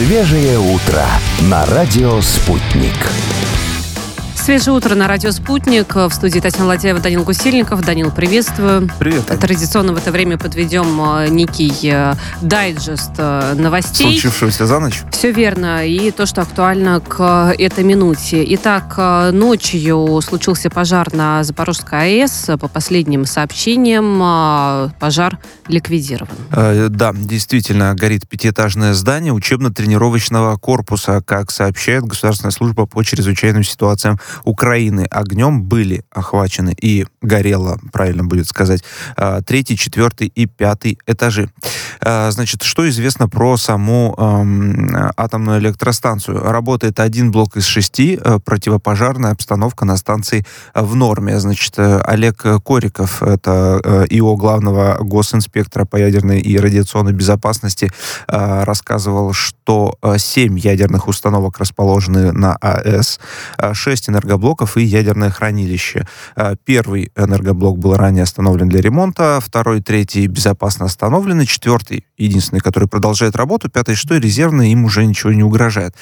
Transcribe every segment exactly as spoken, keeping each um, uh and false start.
Свежее утро на радио «Спутник». Свежее утро на радио «Спутник». В студии Татьяна Ладяева, Данил Гусельников. Данил, приветствую. Привет, Таня. Традиционно в это время подведем некий дайджест новостей. Случившегося за ночь. Все верно. И то, что актуально к этой минуте. Итак, ночью случился пожар на Запорожской АЭС. По последним сообщениям, пожар ликвидирован. Э, да, действительно, горит пятиэтажное здание учебно-тренировочного корпуса, как сообщает Государственная служба по чрезвычайным ситуациям Украины. Огнем были охвачены и горело, правильно будет сказать, третий, четвертый и пятый этажи. Значит, что известно про саму э, атомную электростанцию? Работает один блок из шести, противопожарная обстановка на станции в норме. Значит, Олег Кориков, это ИО главного госинспектора по ядерной и радиационной безопасности, э, рассказывал, что семь ядерных установок расположены на АЭС, шесть энергоблоков и ядерное хранилище. Первый энергоблок был ранее остановлен для ремонта, второй, третий безопасно остановлены, четвертый, единственный, который продолжает работу, пятый, что резервный, им уже ничего не угрожает.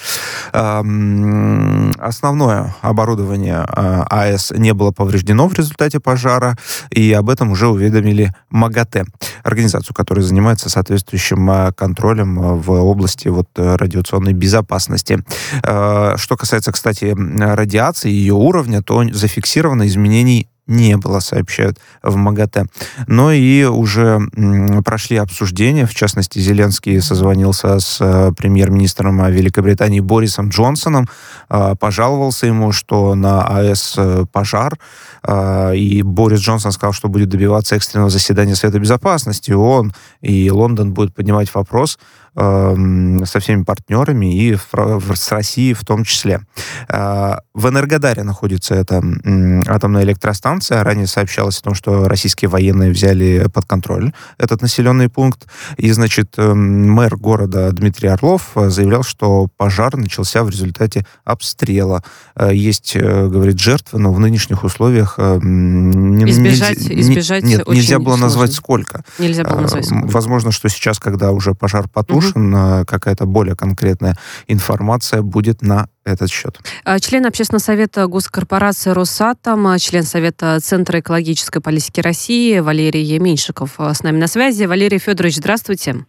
Основное оборудование АЭС не было повреждено в результате пожара, и об этом уже уведомили МАГАТЭ, организацию, которая занимается соответствующим контролем в области вот, радиационной безопасности. Что касается, кстати, радиации, ее уровня, то зафиксировано изменений не было, сообщают в МАГАТЭ. Но и уже м, прошли обсуждения. В частности, Зеленский созвонился с э, премьер-министром Великобритании Борисом Джонсоном, э, пожаловался ему, что на АЭС э, пожар, э, и Борис Джонсон сказал, что будет добиваться экстренного заседания Совета Безопасности ООН, и Лондон будет поднимать вопрос э, со всеми партнерами, и в, в, с Россией в том числе. Э, в Энергодаре находится эта э, атомная электростанция. Ранее сообщалось о том, что российские военные взяли под контроль этот населенный пункт. И, значит, мэр города Дмитрий Орлов заявлял, что пожар начался в результате обстрела. Есть, говорит, жертвы, но в нынешних условиях не, избежать, избежать не, нет, очень нельзя было сложно. назвать сколько. Нельзя было назвать сколько. Возможно, что сейчас, когда уже пожар потушен, угу. какая-то более конкретная информация будет на этот счет. Член Общественного совета госкорпорации «Росатом», член Совета Центра экологической политики России Валерий Меньшиков с нами на связи. Валерий Федорович, здравствуйте.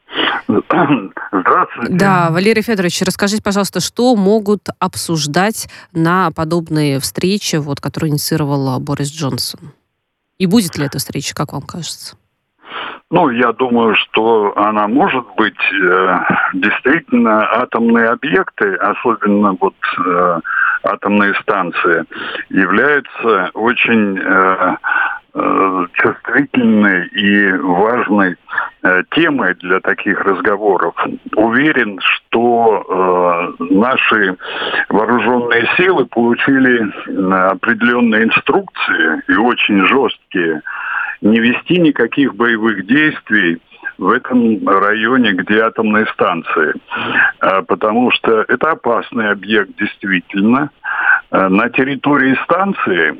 Здравствуйте. Да, Валерий Федорович, расскажите, пожалуйста, что могут обсуждать на подобные встречи, вот, которую инициировал Борис Джонсон? И будет ли эта встреча, как вам кажется? Ну, я думаю, что она может быть. Э, действительно, атомные объекты, особенно вот э, атомные станции, являются очень э, э, чувствительной и важной э, темой для таких разговоров. Уверен, что э, наши вооруженные силы получили определенные инструкции, и очень жесткие, не вести никаких боевых действий в этом районе, где атомные станции. Потому что это опасный объект действительно. На территории станции,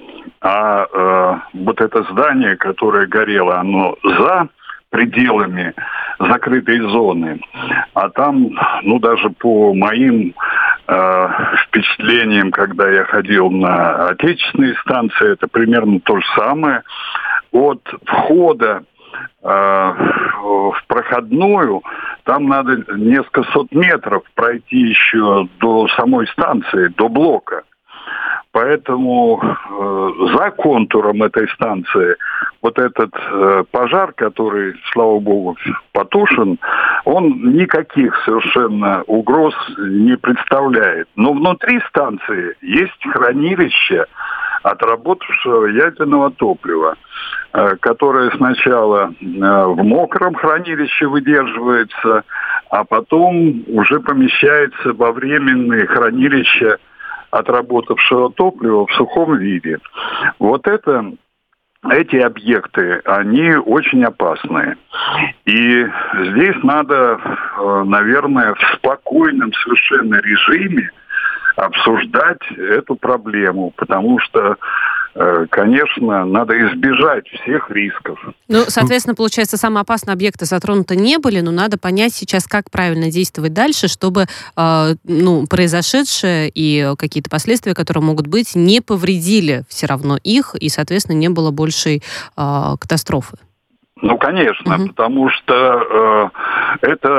а вот это здание, которое горело, оно за пределами закрытой зоны. А там, ну даже по моим э, впечатлениям, когда я ходил на отечественные станции, это примерно то же самое. От входа э, в проходную там надо несколько сот метров пройти еще до самой станции, до блока. Поэтому э, за контуром этой станции вот этот э, пожар, который, слава богу, потушен, он никаких совершенно угроз не представляет. Но внутри станции есть хранилище отработавшего ядерного топлива, э, которое сначала э, в мокром хранилище выдерживается, а потом уже помещается во временные хранилища отработавшего топлива в сухом виде. Вот это, эти объекты, они очень опасные. И здесь надо, наверное, в спокойном совершенно режиме обсуждать эту проблему, потому что конечно, надо избежать всех рисков. Ну, соответственно, получается, самые опасные объекты затронуты не были, но надо понять сейчас, как правильно действовать дальше, чтобы э, ну, произошедшее и какие-то последствия, которые могут быть, не повредили все равно их, и, соответственно, не было большей э, катастрофы. Ну, конечно, угу. потому что э, это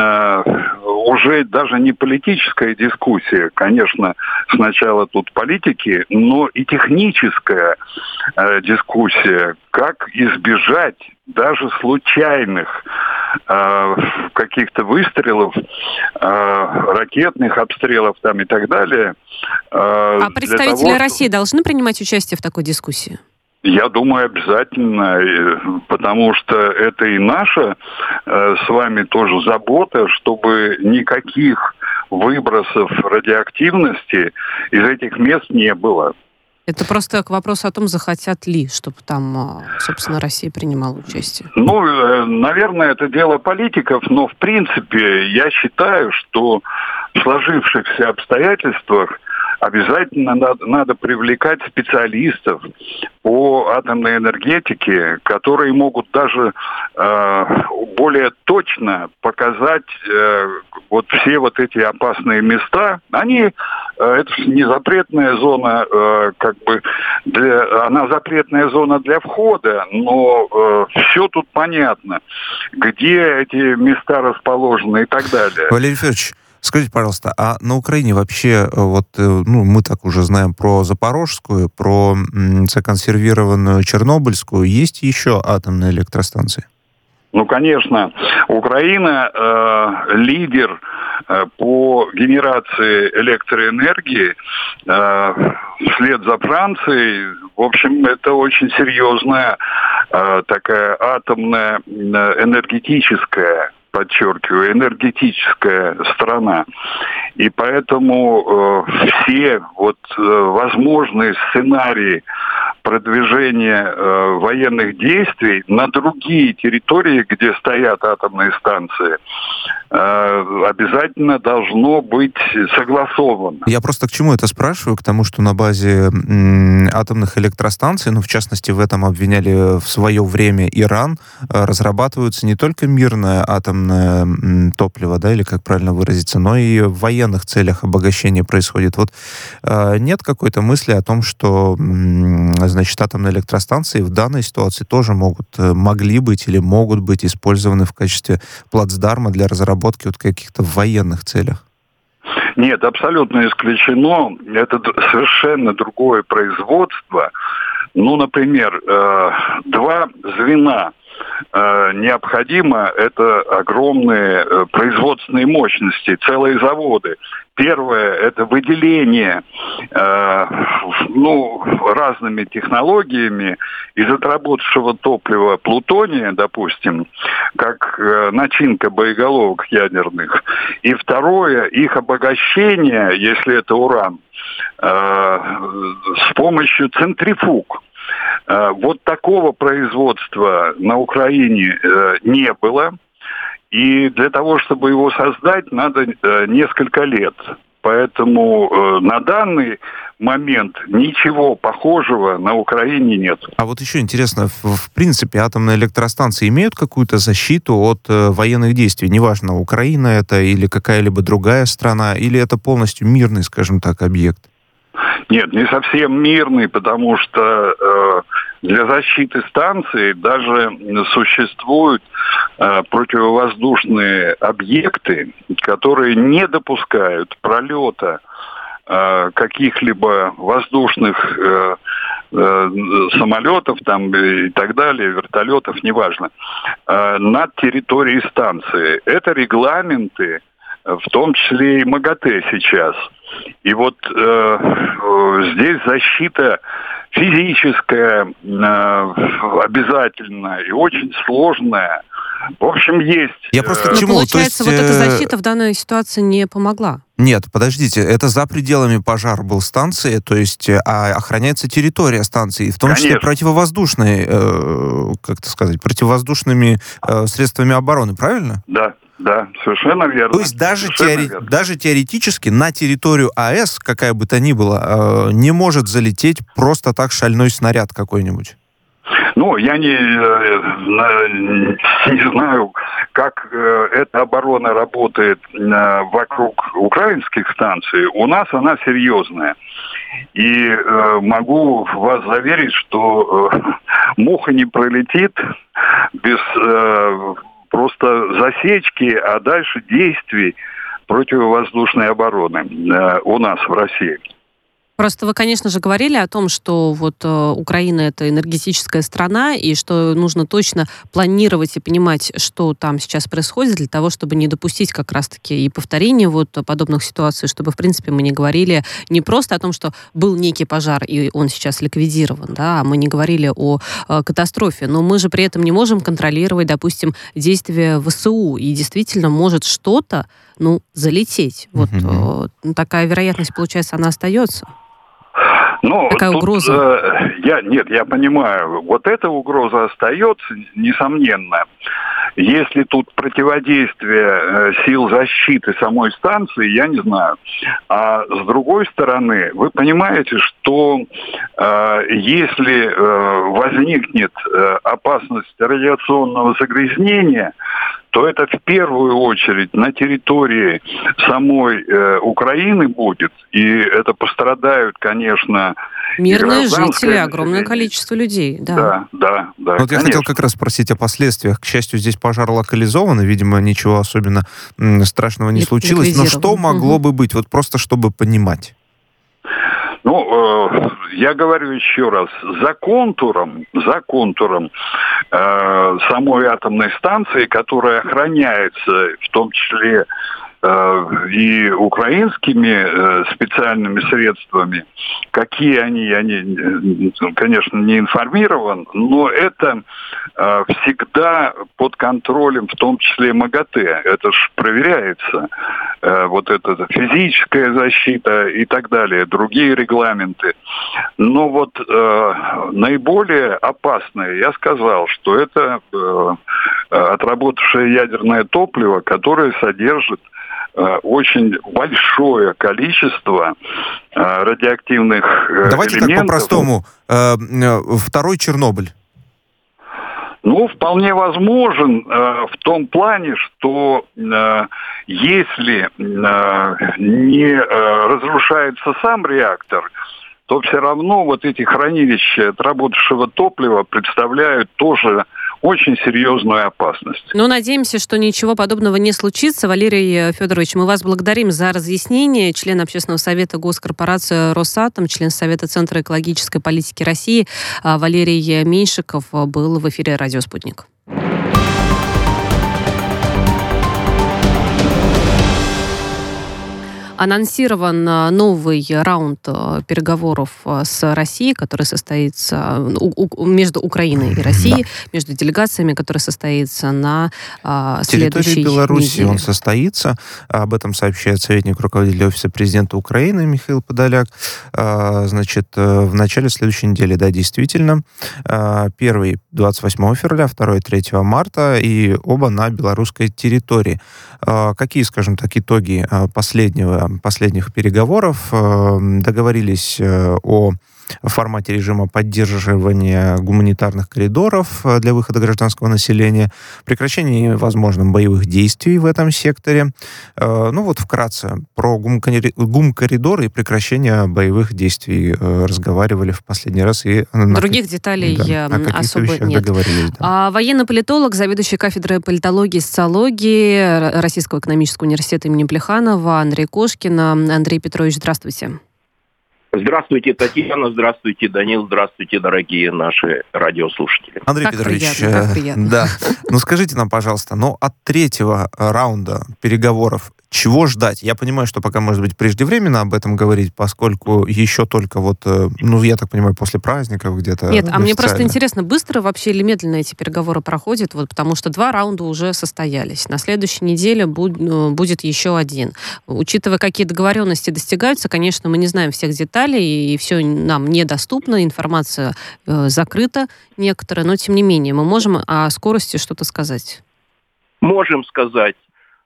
э, уже даже не политическая дискуссия. Конечно, сначала тут политики, но и техническая э, дискуссия, как избежать даже случайных э, каких-то выстрелов, э, ракетных обстрелов там и так далее. Э, а представители того, России что... должны принимать участие в такой дискуссии? Я думаю, обязательно, потому что это и наша э, с вами тоже забота, чтобы никаких выбросов радиоактивности из этих мест не было. Это просто к вопросу о том, захотят ли, чтобы там, собственно, Россия принимала участие. Ну, наверное, это дело политиков, но, в принципе, я считаю, что в сложившихся обстоятельствах обязательно надо, надо привлекать специалистов по атомной энергетике, которые могут даже э, более точно показать э, вот все вот эти опасные места. Они, э, это не запретная зона, э, как бы, для, она запретная зона для входа, но э, все тут понятно, где эти места расположены и так далее. Валерий Федорович, скажите, пожалуйста, а на Украине вообще, вот, ну, мы так уже знаем про Запорожскую, про м, законсервированную Чернобыльскую, есть еще атомные электростанции? Ну, конечно, Украина э, лидер э, по генерации электроэнергии э, вслед за Францией. В общем, это очень серьезная э, такая атомная э, энергетическая, подчеркиваю, энергетическая страна. И поэтому э, все вот э, возможные сценарии продвижения э, военных действий на другие территории, где стоят атомные станции, э, обязательно должно быть согласовано. Я просто к чему это спрашиваю? К тому, что на базе м, атомных электростанций, ну, в частности, в этом обвиняли в свое время Иран, э, разрабатываются не только мирное атомное м, топливо, да, или как правильно выразиться, но и в военных целях обогащение происходит. Вот э, нет какой-то мысли о том, что м, значит, атомные электростанции в данной ситуации тоже могут, могли быть или могут быть использованы в качестве плацдарма для разработки вот каких-то военных целях? Нет, абсолютно исключено. Это совершенно другое производство. Ну, например, э, два звена э, необходимо. Это огромные э, производственные мощности, целые заводы. Первое – это выделение э, ну, разными технологиями из отработавшего топлива плутония, допустим, как э, начинка боеголовок ядерных. И второе – их обогащение, если это уран, э, с помощью центрифуг. Э, вот такого производства на Украине э, не было. И для того, чтобы его создать, надо э, несколько лет. Поэтому э, на данный момент ничего похожего на Украине нет. А вот еще интересно, в, в принципе, атомные электростанции имеют какую-то защиту от э, военных действий? Неважно, Украина это или какая-либо другая страна, или это полностью мирный, скажем так, объект? Нет, не совсем мирный, потому что э, для защиты станции даже существуют э, противовоздушные объекты, которые не допускают пролета э, каких-либо воздушных э, э, самолетов там, и так далее, вертолетов, неважно, э, над территорией станции. Это регламенты, в том числе и МАГАТЭ сейчас. И вот э, здесь защита физическая э, обязательно и очень сложная. В общем, есть. Я просто к чему? Но получается, То есть, вот эта защита в данной ситуации не помогла? Нет, подождите, это за пределами пожар был станции, то есть а охраняется территория станции, в том Конечно. числе противовоздушной, э, как это сказать, противовоздушными э, средствами обороны, правильно? Да. да, совершенно верно. То есть даже, теори... верно. даже теоретически на территорию АЭС, какая бы то ни была, не может залететь просто так шальной снаряд какой-нибудь? Ну, я не, не знаю, как эта оборона работает вокруг украинских станций. У нас она серьезная. И э, могу вас заверить, что э, муха не пролетит без э, просто засечки, а дальше действий противовоздушной обороны э, у нас в России. Просто вы, конечно же, говорили о том, что вот э, Украина — это энергетическая страна, и что нужно точно планировать и понимать, что там сейчас происходит, для того, чтобы не допустить как раз-таки и повторения вот подобных ситуаций, чтобы, в принципе, мы не говорили не просто о том, что был некий пожар, и он сейчас ликвидирован, да, а мы не говорили о э, катастрофе, но мы же при этом не можем контролировать, допустим, действия ВСУ, и действительно может что-то, ну, залететь. Вот э, такая вероятность, получается, она остается. Ну, Какая тут, угроза? Э, я, нет, я понимаю. Вот эта угроза остается, несомненно. Если тут противодействие э, сил защиты самой станции, я не знаю. А с другой стороны, вы понимаете, что э, если э, возникнет э, опасность радиационного загрязнения, то это в первую очередь на территории самой э, Украины будет. И это пострадают, конечно, мирные жители, население. огромное количество людей. Да, да, да. да вот я хотел как раз спросить о последствиях. К счастью, здесь пожар локализован, и, видимо, ничего особенно страшного не случилось. Но что могло угу. бы быть? Вот просто чтобы понимать. Ну, э, я говорю еще раз, за контуром, за контуром э, самой атомной станции, которая охраняется в том числе э, и украинскими э, специальными средствами, какие они, я, не, конечно, не информирован, но это э, всегда под контролем, в том числе МАГАТЭ. Это же проверяется. Э, вот эта физическая защита и так далее, другие регламенты. Но вот э, наиболее опасное, я сказал, что это э, отработавшее ядерное топливо, которое содержит э, очень большое количество э, радиоактивных э, Давайте элементов. так по-простому. Э, второй Чернобыль. Ну, вполне возможен э, в том плане, что э, если э, не э, разрушается сам реактор, то все равно вот эти хранилища отработавшего топлива представляют тоже очень серьезную опасность. Ну, надеемся, что ничего подобного не случится. Валерий Федорович, мы вас благодарим за разъяснение. Член Общественного совета госкорпорации «Росатом», член Совета Центра экологической политики России Валерий Меньшиков был в эфире «Радио Спутник». Анонсирован новый раунд переговоров с Россией, который состоится между Украиной и Россией, да. между делегациями, который состоится на следующей территории Беларуси неделе. Он состоится. Об этом сообщает советник руководителя Офиса президента Украины Михаил Подоляк. Значит, в начале следующей недели, да, действительно. Первый двадцать восьмого февраля, второй третьего марта, и оба на белорусской территории. Какие, скажем так, итоги последнего последних переговоров? Договорились о формате режима поддерживания гуманитарных коридоров для выхода гражданского населения, прекращении возможных боевых действий в этом секторе. Ну вот вкратце про гум-коридоры и прекращение боевых действий разговаривали в последний раз. И других деталей да, особо нет. Да. А военный политолог, заведующий кафедрой политологии и социологии Российского экономического университета имени Плеханова Андрей Кошкин. Андрей Петрович, здравствуйте. Здравствуйте, Татьяна, здравствуйте, Данил, здравствуйте, дорогие наши радиослушатели. Андрей так Петрович, приятно, так приятно. Да, ну скажите нам, пожалуйста, ну от третьего раунда переговоров чего ждать? Я понимаю, что пока, может быть, преждевременно об этом говорить, поскольку еще только вот, ну, я так понимаю, после праздников где-то. Нет, а мне просто интересно, быстро вообще или медленно эти переговоры проходят, вот, потому что два раунда уже состоялись. На следующей неделе будет еще один. Учитывая, какие договоренности достигаются, конечно, мы не знаем всех деталей, и все нам недоступно, информация э, закрыта некоторая, но тем не менее, мы можем о скорости что-то сказать. Можем сказать.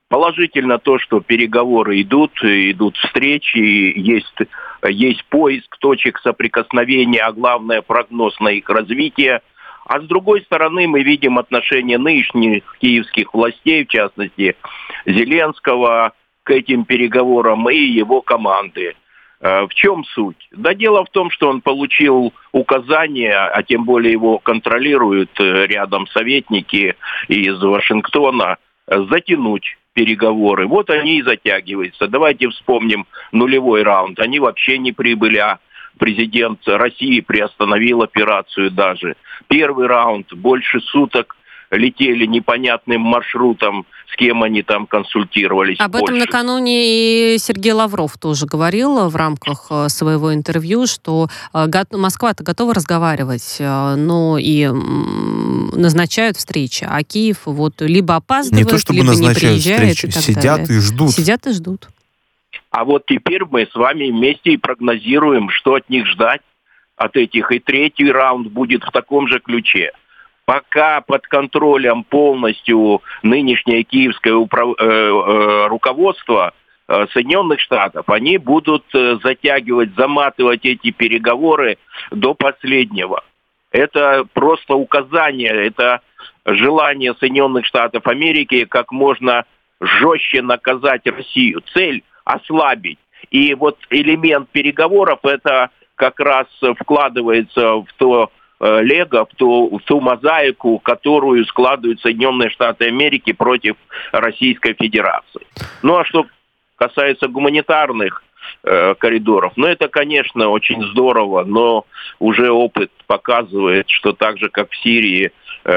Положительно то, что переговоры идут, идут встречи, есть, есть поиск точек соприкосновения, а главное прогноз на их развитие. А с другой стороны, мы видим отношение нынешних киевских властей, в частности Зеленского, к этим переговорам и его команды. В чем суть? Да дело в том, что он получил указания, а тем более его контролируют рядом советники из Вашингтона, затянуть переговоры. Вот они и затягиваются. Давайте вспомним нулевой раунд. Они вообще не прибыли, а президент России приостановил операцию даже. Первый раунд больше суток летели непонятным маршрутом, с кем они там консультировались. Об этом больше. Накануне и Сергей Лавров тоже говорил в рамках своего интервью, что Москва-то готова разговаривать, но и назначают встречи, а Киев вот либо опаздывает, не то, чтобы либо не приезжает. Встречи. И так Сидят далее. и ждут. Сидят и ждут. А вот теперь мы с вами вместе и прогнозируем, что от них ждать, от этих. И третий раунд будет в таком же ключе. Пока под контролем полностью нынешнее киевское управ... э, э, руководство э, Соединенных Штатов, они будут э, затягивать, заматывать эти переговоры до последнего. Это просто указание, это желание Соединенных Штатов Америки как можно жестче наказать Россию. Цель – ослабить. И вот элемент переговоров – это как раз вкладывается в то лего, в ту, в ту мозаику, которую складывают Соединенные Штаты Америки против Российской Федерации. Ну а что касается гуманитарных э, коридоров, ну это, конечно, очень здорово, но уже опыт показывает, что так же, как в Сирии, э,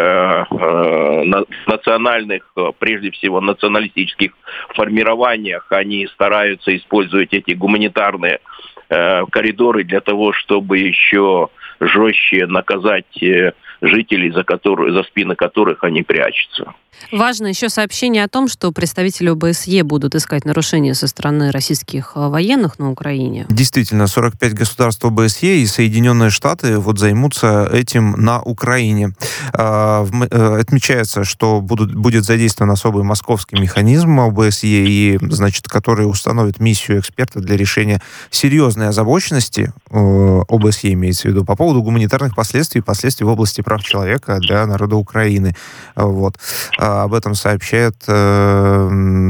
э, на, национальных, прежде всего националистических формированиях, они стараются использовать эти гуманитарные э, коридоры для того, чтобы еще жестче наказать жителей, за, которые, за спины которых они прячутся. Важно еще сообщение о том, что представители ОБСЕ будут искать нарушения со стороны российских военных на Украине. Действительно, сорок пять государств ОБСЕ и Соединенные Штаты вот займутся этим на Украине. Отмечается, что будут, будет задействован особый московский механизм ОБСЕ, и, значит, который установит миссию эксперта для решения серьезной озабоченности, ОБСЕ имеется в виду, по поводу гуманитарных последствий, последствий в области прав человека для народа Украины. Вот. Об этом сообщает э,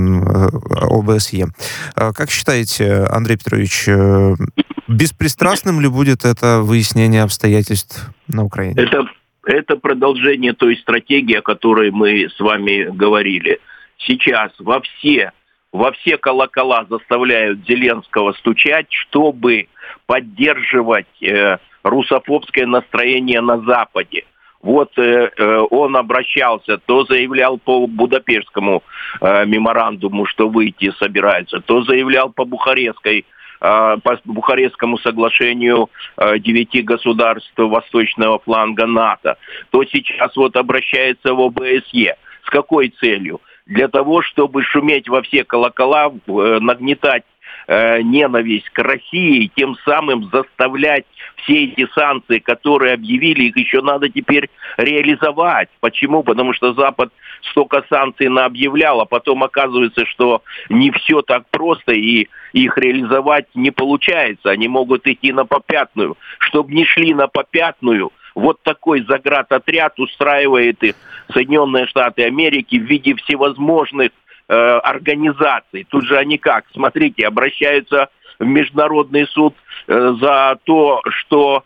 ОБСЕ. Как считаете, Андрей Петрович, беспристрастным ли будет это выяснение обстоятельств на Украине? Это, это продолжение той стратегии, о которой мы с вами говорили. Сейчас во все, во все колокола заставляют Зеленского стучать, чтобы поддерживать э, русофобское настроение на Западе. Вот э, он обращался, то заявлял по Будапештскому э, меморандуму, что выйти собирается, то заявлял по Бухарестской, э, по Бухарестскому соглашению э, девяти государств восточного фланга НАТО, то сейчас вот обращается в ОБСЕ. С какой целью? Для того, чтобы шуметь во все колокола, э, нагнетать э, ненависть к России, и тем самым заставлять все эти санкции, которые объявили, их еще надо теперь реализовать. Почему? Потому что Запад столько санкций наобъявлял, а потом оказывается, что не все так просто, и их реализовать не получается. Они могут идти на попятную. Чтобы не шли на попятную, вот такой заградотряд устраивает их Соединенные Штаты Америки в виде всевозможных э, организаций. Тут же они как? Смотрите, обращаются в Международный суд э, за то, что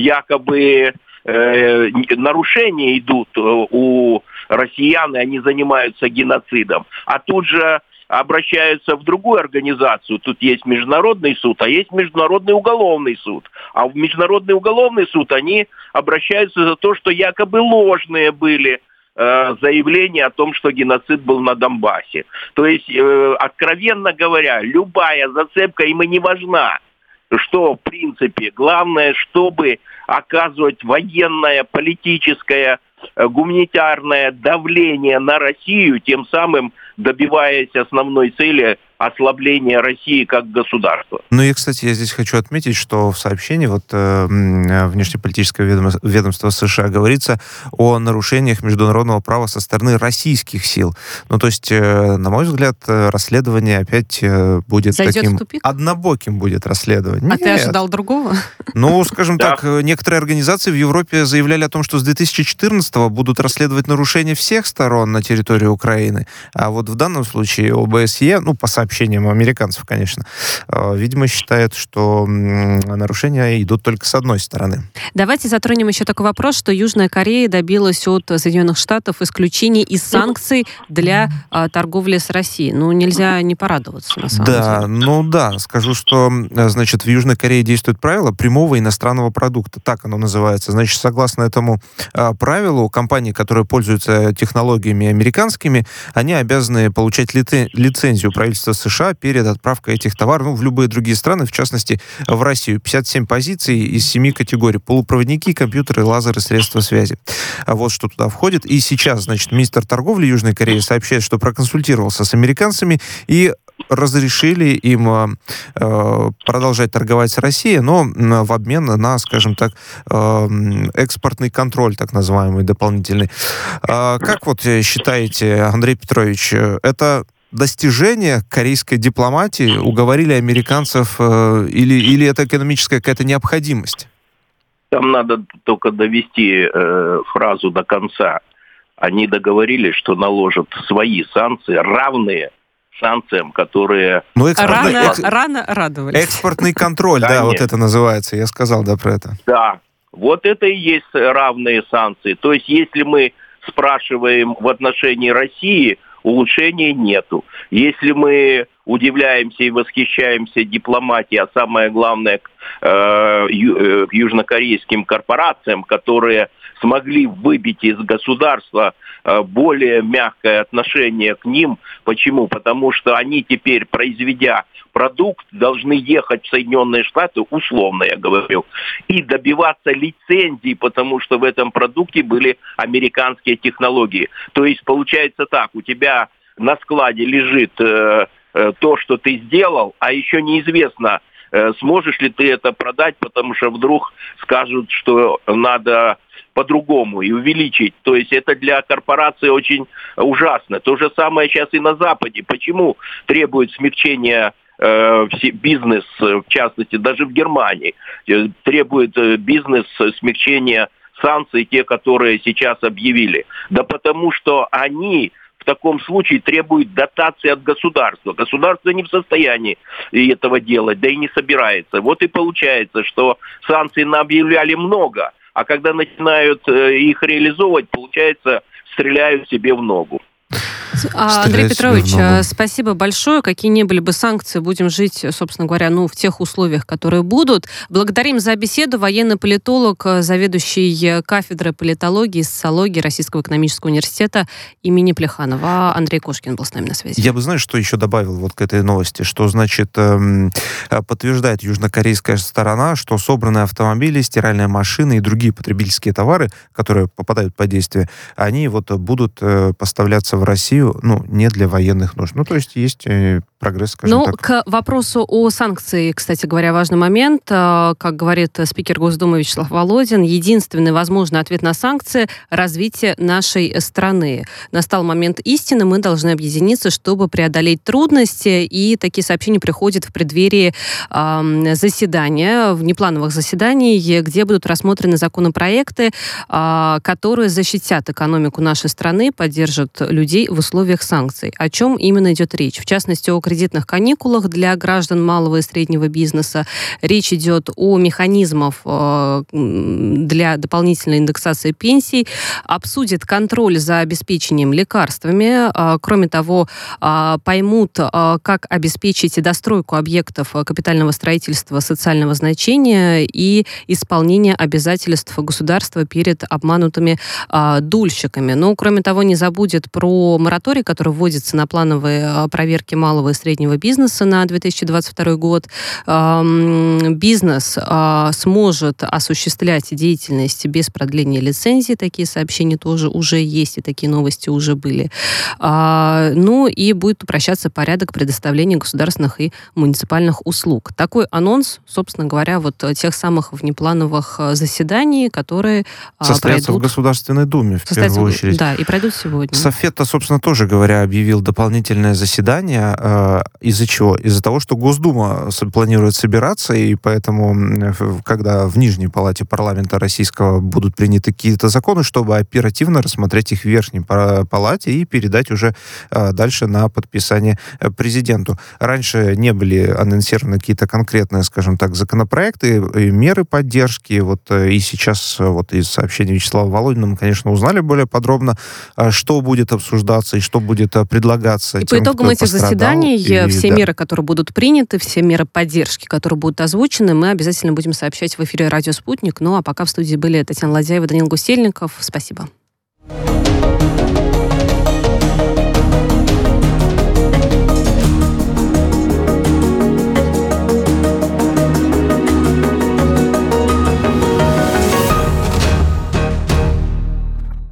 якобы э, нарушения идут у россиян, и они занимаются геноцидом. А тут же обращаются в другую организацию. Тут есть Международный суд, а есть Международный уголовный суд. А в Международный уголовный суд они обращаются за то, что якобы ложные были э, заявления о том, что геноцид был на Донбассе. То есть, э, откровенно говоря, любая зацепка им и не важна. Что, в принципе, главное, чтобы оказывать военное, политическое, гуманитарное давление на Россию, тем самым добиваясь основной цели ослабления России как государства. Ну и, кстати, я здесь хочу отметить, что в сообщении вот, э, внешнеполитического ведомства, ведомства США говорится о нарушениях международного права со стороны российских сил. Ну, то есть, э, на мой взгляд, расследование опять э, будет Зайдет таким... в тупик? Однобоким будет расследование. А Нет. ты ожидал другого? Ну, скажем Да. так, некоторые организации в Европе заявляли о том, что с две тысячи четырнадцатого будут расследовать нарушения всех сторон на территории Украины. А вот в данном случае ОБСЕ, ну, по сообщениям американцев, конечно, видимо, считают, что нарушения идут только с одной стороны. Давайте затронем еще такой вопрос, что Южная Корея добилась от Соединенных Штатов исключения из санкций для а, торговли с Россией. Ну, нельзя не порадоваться, на самом Да, деле. ну да, скажу, что, значит, в Южной Корее действует правило прямого иностранного продукта, так оно называется. Значит, согласно этому а, правилу, компании, которые пользуются технологиями американскими, они обязаны получать лице- лицензию правительства США перед отправкой этих товаров, ну, в любые другие страны, в частности, в Россию. пятьдесят семь позиций из семи категорий. Полупроводники, компьютеры, лазеры, средства связи. А вот что туда входит. И сейчас, значит, министр торговли Южной Кореи сообщает, что проконсультировался с американцами и разрешили им э, продолжать торговать с Россией, но в обмен на, скажем так, э, экспортный контроль, так называемый, дополнительный. Э, как вот считаете, Андрей Петрович, это достижение корейской дипломатии? Уговорили американцев э, или, или это экономическая какая-то необходимость? Там надо только довести э, фразу до конца. Они договорились, что наложат свои санкции, равные санкциям, которые... Ну, экспортный, Рано, экс- рано радовались. экспортный контроль, да, Конечно. вот это называется. Я сказал, да, про это. Да, вот это и есть равные санкции. То есть, если мы спрашиваем в отношении России, улучшений нету. Если мы удивляемся и восхищаемся дипломатией, а самое главное, э, ю, э, южнокорейским корпорациям, которые смогли выбить из государства э, более мягкое отношение к ним. Почему? Потому что они теперь, произведя продукт, должны ехать в Соединенные Штаты, условно я говорю, и добиваться лицензии, потому что в этом продукте были американские технологии. То есть получается так, у тебя на складе лежит э, э, то, что ты сделал, а еще неизвестно, э, сможешь ли ты это продать, потому что вдруг скажут, что надо по-другому и увеличить. То есть это для корпорации очень ужасно. То же самое сейчас и на Западе. Почему требует смягчения э, бизнес, в частности, даже в Германии, э, требует э, бизнес смягчения санкций, те, которые сейчас объявили? Да потому что они в таком случае требуют дотации от государства. Государство не в состоянии этого делать, да и не собирается. Вот и получается, что санкций объявляли много, а когда начинают их реализовывать, получается, стреляют себе в ногу. А, Андрей Петрович, спасибо большое. Какие ни были бы санкции, будем жить, собственно говоря, ну, в тех условиях, которые будут. Благодарим за беседу. Военный политолог, заведующий кафедрой политологии и социологии Российского экономического университета имени Плеханова. Андрей Кошкин был с нами на связи. Я бы, знаешь, что еще добавил вот к этой новости, что, значит, эм, подтверждает южнокорейская сторона, что собранные автомобили, стиральные машины и другие потребительские товары, которые попадают под действие, они вот будут э, поставляться в Россию, ну, не для военных нужд. Ну, то есть есть э, прогресс, скажем Ну, так. к вопросу о санкции, кстати говоря, важный момент. Как говорит спикер Госдумы Вячеслав Володин, единственный возможный ответ на санкции – развитие нашей страны. Настал момент истины, мы должны объединиться, чтобы преодолеть трудности, и такие сообщения приходят в преддверии э, заседания, внеплановых заседаний, где будут рассмотрены законопроекты, э, которые защитят экономику нашей страны, поддержат людей в условиях санкций. О чем именно идет речь? В частности, о кредитных каникулах для граждан малого и среднего бизнеса. Речь идет о механизмах э, для дополнительной индексации пенсий. Обсудят контроль за обеспечением лекарствами. Э, кроме того, э, поймут, э, как обеспечить достройку объектов капитального строительства социального значения и исполнение обязательств государства перед обманутыми э, дульщиками. Ну, кроме того, не забудет про мораторий мораторий, который вводится на плановые проверки малого и среднего бизнеса на две тысячи двадцать второй год. Бизнес сможет осуществлять деятельность без продления лицензии. Такие сообщения тоже уже есть, и такие новости уже были. Ну и будет упрощаться порядок предоставления государственных и муниципальных услуг. Такой анонс, собственно говоря, вот тех самых внеплановых заседаний, которые состоятся пройдут... в Государственной Думе, в состоятся... первую очередь. Да, и пройдут сегодня. Софета, собственно, тоже говоря, объявил дополнительное заседание. Э, из-за чего? Из-за того, что Госдума планирует собираться, и поэтому, когда в Нижней Палате парламента российского будут приняты какие-то законы, чтобы оперативно рассмотреть их в Верхней Палате и передать уже э, дальше на подписание президенту. Раньше не были анонсированы какие-то конкретные, скажем так, законопроекты, и меры поддержки. Вот, и сейчас вот из сообщения Вячеслава Володина мы, конечно, узнали более подробно, что будет обсуждаться и что будет предлагаться. И тем, по итогам этих заседаний и, все да. меры, которые будут приняты, все меры поддержки, которые будут озвучены, мы обязательно будем сообщать в эфире «Радио Спутник». Ну а пока в студии были Татьяна Ладяева, Данил Гусельников. Спасибо.